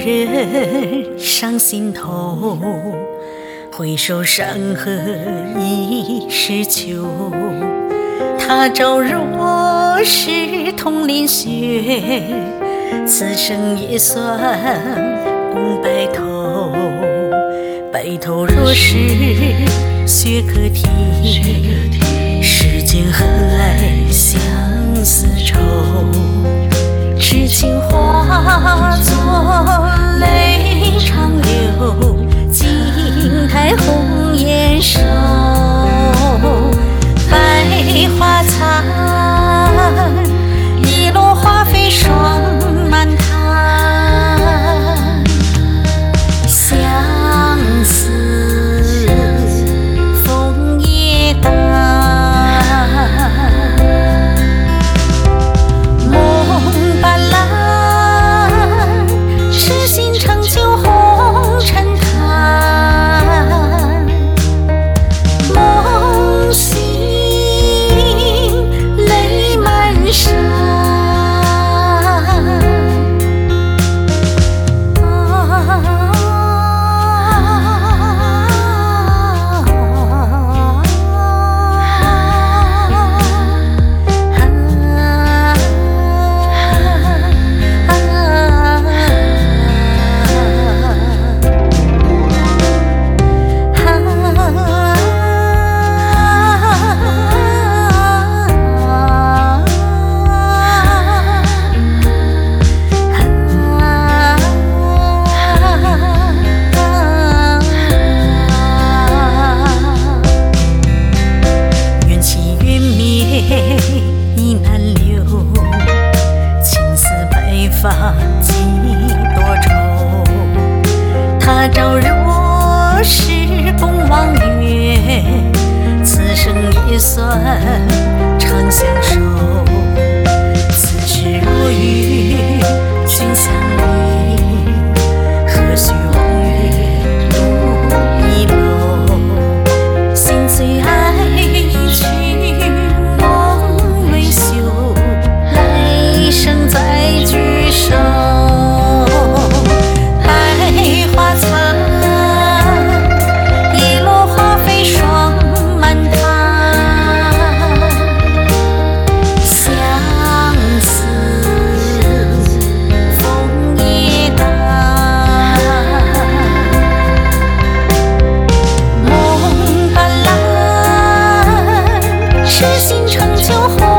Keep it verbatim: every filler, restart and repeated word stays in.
人上心头，回首山河已是旧。他朝若是同林雪，此生也算共白头。白头若是雪可替，世间何来相思愁？痴情化作泪长流，镜台红颜瘦。百花残，一落花飞霜满滩。相思枫叶淡，梦斑斓，痴心成就红尘叹。梦醒泪满衫。已难留，青丝白发几多愁。他朝若是共望月，此生也算长相守。此时若与君相依，何须望月独倚楼。心碎爱去再聚首，百花残，一落花飞霜满滩。相思枫叶淡，梦斑斓，痴心成就红。